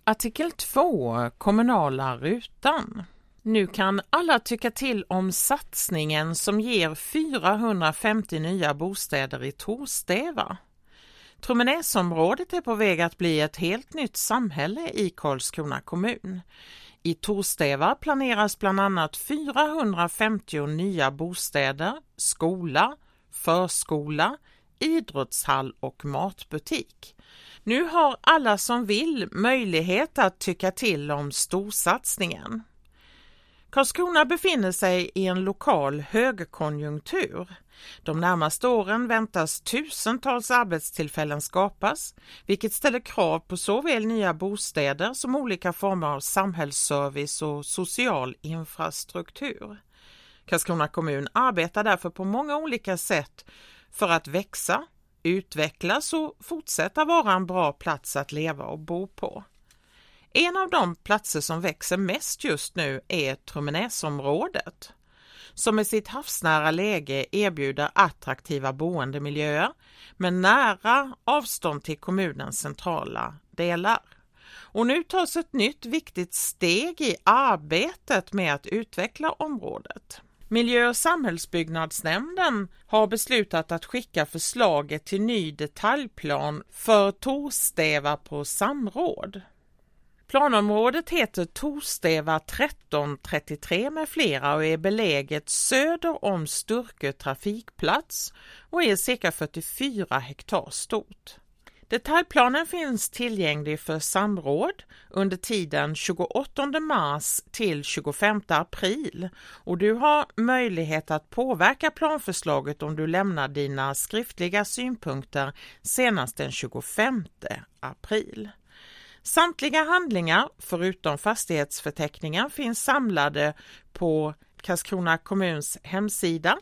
Artikel 2. Kommunala rutan. Nu kan alla tycka till om satsningen som ger 450 nya bostäder i Torsteva. Trummenäsområdet är på väg att bli ett helt nytt samhälle i Karlskrona kommun. I Torsteva planeras bland annat 450 nya bostäder, skola, förskola, idrottshall och matbutik. Nu har alla som vill möjlighet att tycka till om storsatsningen. Karlskrona befinner sig i en lokal högkonjunktur. De närmaste åren väntas tusentals arbetstillfällen skapas, vilket ställer krav på såväl nya bostäder som olika former av samhällsservice och social infrastruktur. Karlskrona kommun arbetar därför på många olika sätt för att växa, utvecklas och fortsätta vara en bra plats att leva och bo på. En av de platser som växer mest just nu är Trummenäsområdet, som med sitt havsnära läge erbjuder attraktiva boendemiljöer med nära avstånd till kommunens centrala delar. Och nu tas ett nytt viktigt steg i arbetet med att utveckla området. Miljö- och samhällsbyggnadsnämnden har beslutat att skicka förslaget till ny detaljplan för Torsteva på samråd. Planområdet heter Torsteva 1333 med flera och är beläget söder om Sturkö trafikplats och är cirka 44 hektar stort. Detaljplanen finns tillgänglig för samråd under tiden 28 mars till 25 april och du har möjlighet att påverka planförslaget om du lämnar dina skriftliga synpunkter senast den 25 april. Samtliga handlingar förutom fastighetsförteckningen finns samlade på Karlskrona kommuns hemsida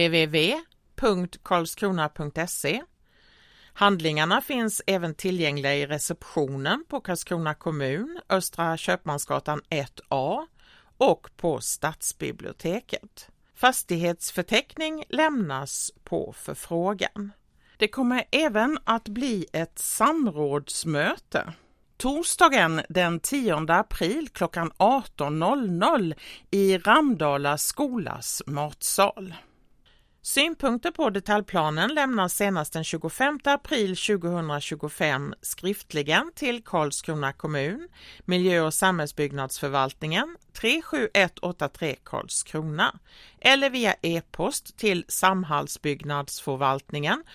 www.karlskrona.se. Handlingarna finns även tillgängliga i receptionen på Karlskrona kommun, Östra Köpmansgatan 1A och på Stadsbiblioteket. Fastighetsförteckning lämnas på förfrågan. Det kommer även att bli ett samrådsmöte. Torsdagen den 10 april klockan 18.00 i Ramdala skolas matsal. Synpunkter på detaljplanen lämnas senast den 25 april 2025 skriftligen till Karlskrona kommun, Miljö- och samhällsbyggnadsförvaltningen 37183 Karlskrona eller via e-post till samhällsbyggnadsförvaltningen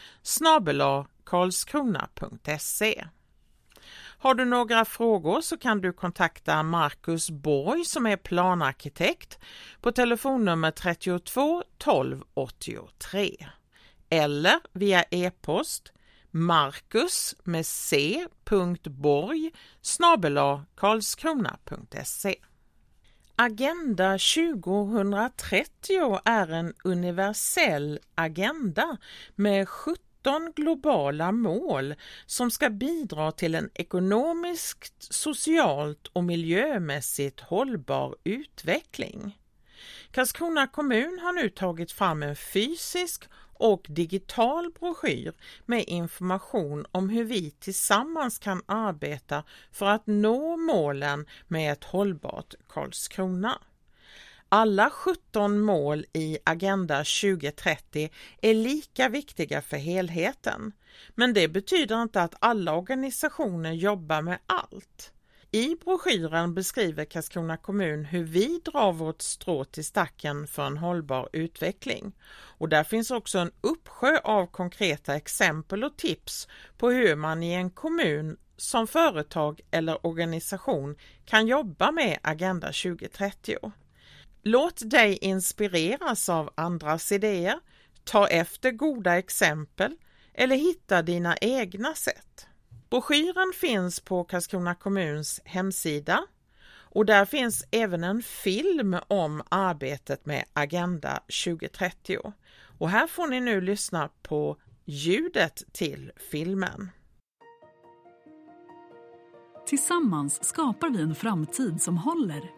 @karlskrona.se. Har du några frågor så kan du kontakta Marcus Borg som är planarkitekt på telefonnummer 32 12 83 eller via e-post marcus.borg@karlskrona.se. Agenda 2030 är en universell agenda med 17 globala mål som ska bidra till en ekonomiskt, socialt och miljömässigt hållbar utveckling. Karlskrona kommun har nu tagit fram en fysisk och digital broschyr med information om hur vi tillsammans kan arbeta för att nå målen med ett hållbart Karlskrona. Alla 17 mål i Agenda 2030 är lika viktiga för helheten, men det betyder inte att alla organisationer jobbar med allt. I broschyren beskriver Karlskrona kommun hur vi drar vårt strå till stacken för en hållbar utveckling. Och där finns också en uppsjö av konkreta exempel och tips på hur man i en kommun som företag eller organisation kan jobba med Agenda 2030. Låt dig inspireras av andras idéer, ta efter goda exempel eller hitta dina egna sätt. Broschyren finns på Karlskrona kommuns hemsida och där finns även en film om arbetet med Agenda 2030. Och här får ni nu lyssna på ljudet till filmen. Tillsammans skapar vi en framtid som håller.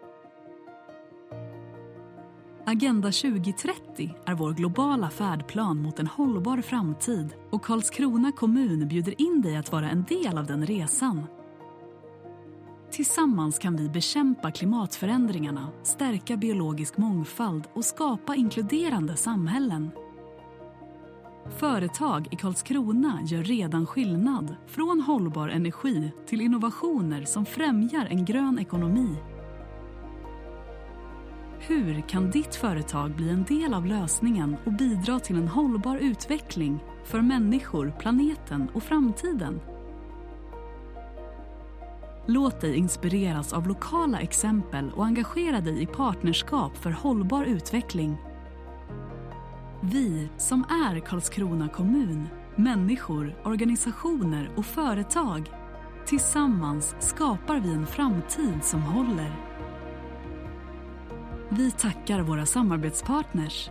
Agenda 2030 är vår globala färdplan mot en hållbar framtid och Karlskrona kommun bjuder in dig att vara en del av den resan. Tillsammans kan vi bekämpa klimatförändringarna, stärka biologisk mångfald och skapa inkluderande samhällen. Företag i Karlskrona gör redan skillnad, från hållbar energi till innovationer som främjar en grön ekonomi. Hur kan ditt företag bli en del av lösningen och bidra till en hållbar utveckling för människor, planeten och framtiden? Låt dig inspireras av lokala exempel och engagera dig i partnerskap för hållbar utveckling. Vi som är Karlskrona kommun, människor, organisationer och företag, tillsammans skapar vi en framtid som håller. Vi tackar våra samarbetspartners.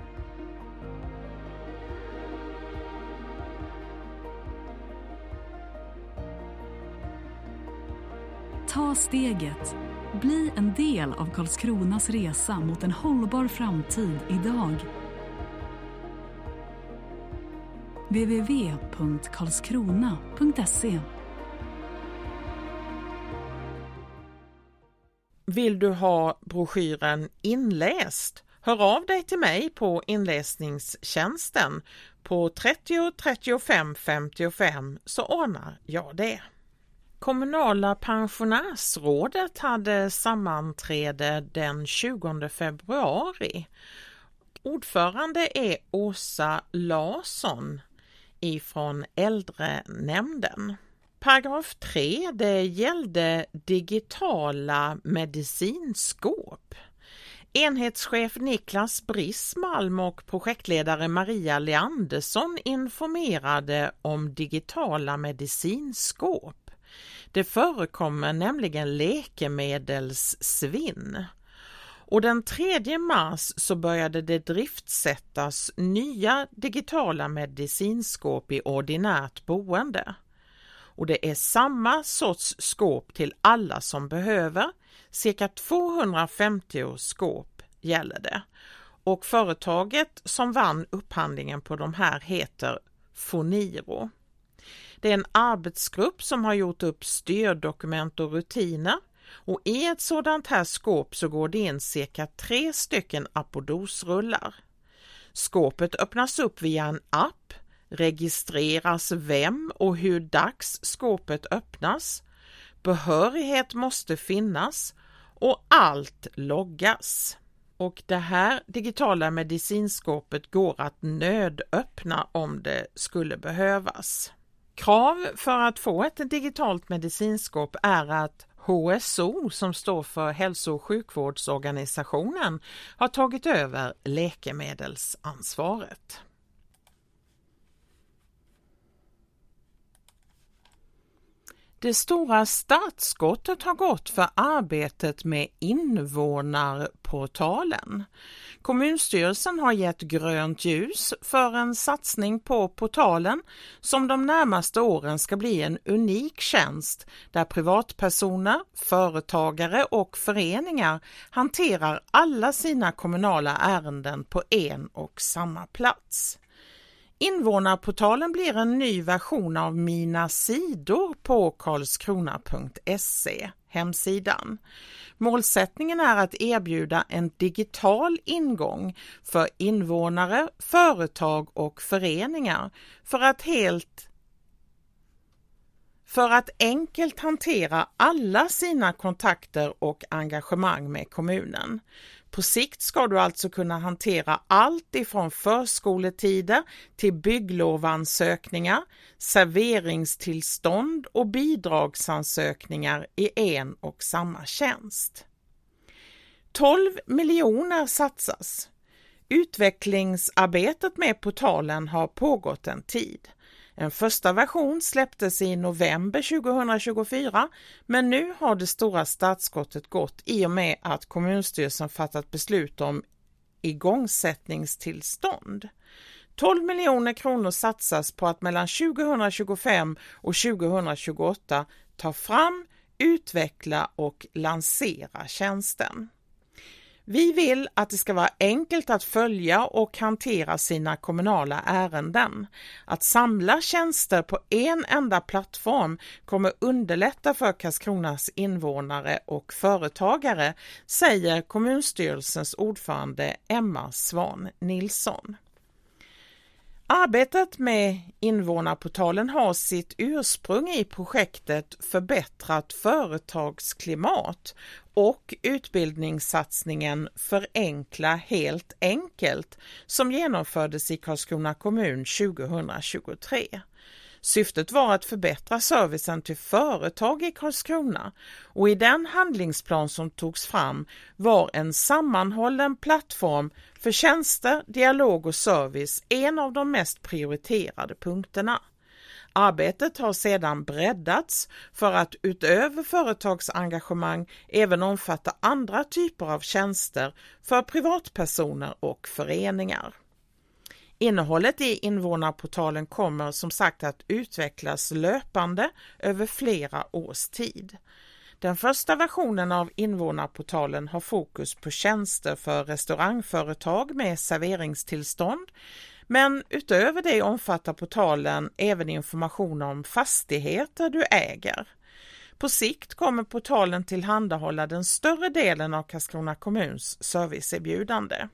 Ta steget. Bli en del av Karlskronas resa mot en hållbar framtid idag. www.karlskrona.se. Vill du ha broschyren inläst? Hör av dig till mig på inläsningstjänsten på 30 35 55 så ordnar jag det. Kommunala pensionärsrådet hade sammanträde den 20 februari. Ordförande är Åsa Larsson ifrån Äldrenämnden. Paragraf 3, det gällde digitala medicinskåp. Enhetschef Niklas Brismalm och projektledare Maria Leandersson informerade om digitala medicinskåp. Det förekommer nämligen läkemedelssvinn. Och den 3 mars så började det driftsättas nya digitala medicinskåp i ordinärt boende. Och det är samma sorts skåp till alla som behöver. Cirka 250 skåp gäller det. Och företaget som vann upphandlingen på de här heter Foniro. Det är en arbetsgrupp som har gjort upp styrdokument och rutiner. Och i ett sådant här skåp så går det in cirka 3 stycken apodosrullar. Skåpet öppnas upp via en app, registreras vem och hur dags skåpet öppnas, behörighet måste finnas och allt loggas. Och det här digitala medicinskåpet går att nödöppna om det skulle behövas. Krav för att få ett digitalt medicinskåp är att HSO, som står för Hälso- och sjukvårdsorganisationen, har tagit över läkemedelsansvaret. Det stora startskottet har gått för arbetet med invånarportalen. Kommunstyrelsen har gett grönt ljus för en satsning på portalen som de närmaste åren ska bli en unik tjänst där privatpersoner, företagare och föreningar hanterar alla sina kommunala ärenden på en och samma plats. Invånarportalen blir en ny version av Mina sidor på karlskrona.se, hemsidan. Målsättningen är att erbjuda en digital ingång för invånare, företag och föreningar för att enkelt hantera alla sina kontakter och engagemang med kommunen. På sikt ska du alltså kunna hantera allt ifrån förskoletider till bygglovansökningar, serveringstillstånd och bidragsansökningar i en och samma tjänst. 12 miljoner satsas. Utvecklingsarbetet med portalen har pågått en tid. En första version släpptes i november 2024, men nu har det stora startskottet gått i och med att kommunstyrelsen fattat beslut om igångsättningstillstånd. 12 miljoner kronor satsas på att mellan 2025 och 2028 ta fram, utveckla och lansera tjänsten. Vi vill att det ska vara enkelt att följa och hantera sina kommunala ärenden. Att samla tjänster på en enda plattform kommer underlätta för Karlskronas invånare och företagare, säger kommunstyrelsens ordförande Emma Svan Nilsson. Arbetet med invånarportalen har sitt ursprung i projektet Förbättrat företagsklimat och utbildningssatsningen Förenkla helt enkelt som genomfördes i Karlskrona kommun 2023. Syftet var att förbättra servicen till företag i Karlskrona och i den handlingsplan som togs fram var en sammanhållen plattform för tjänster, dialog och service en av de mest prioriterade punkterna. Arbetet har sedan breddats för att utöver företagsengagemang även omfatta andra typer av tjänster för privatpersoner och föreningar. Innehållet i invånarportalen kommer som sagt att utvecklas löpande över flera års tid. Den första versionen av invånarportalen har fokus på tjänster för restaurangföretag med serveringstillstånd, men utöver det omfattar portalen även information om fastigheter du äger. På sikt kommer portalen tillhandahålla den större delen av Karlskrona kommuns serviceerbjudande.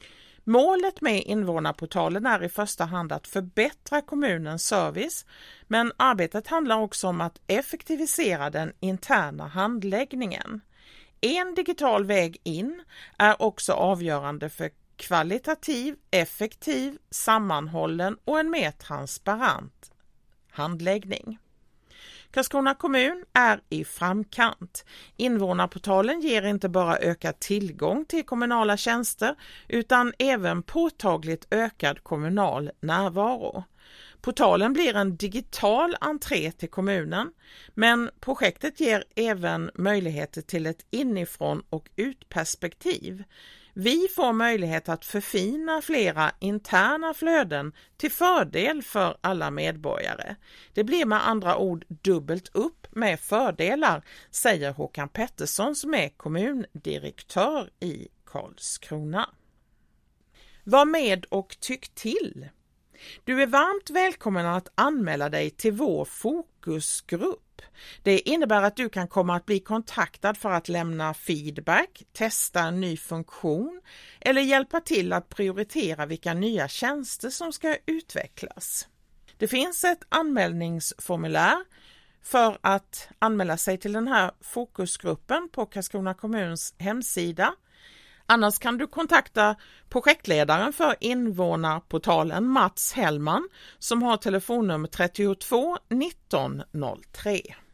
Målet med invånarportalen är i första hand att förbättra kommunens service, men arbetet handlar också om att effektivisera den interna handläggningen. En digital väg in är också avgörande för kvalitativ, effektiv, sammanhållen och en mer transparent handläggning. Karlskrona kommun är i framkant. Invånarportalen ger inte bara ökad tillgång till kommunala tjänster utan även påtagligt ökad kommunal närvaro. Portalen blir en digital entré till kommunen, men projektet ger även möjligheter till ett inifrån och utperspektiv. Vi får möjlighet att förfina flera interna flöden till fördel för alla medborgare. Det blir med andra ord dubbelt upp med fördelar, säger Håkan Pettersson som är kommundirektör i Karlskrona. Var med och tyck till! Du är varmt välkommen att anmäla dig till vår fokusgrupp. Det innebär att du kan komma att bli kontaktad för att lämna feedback, testa en ny funktion eller hjälpa till att prioritera vilka nya tjänster som ska utvecklas. Det finns ett anmälningsformulär för att anmäla sig till den här fokusgruppen på Karlskrona kommuns hemsida. Annars kan du kontakta projektledaren för invånarportalen Mats Hellman som har telefonnummer 32 19 03.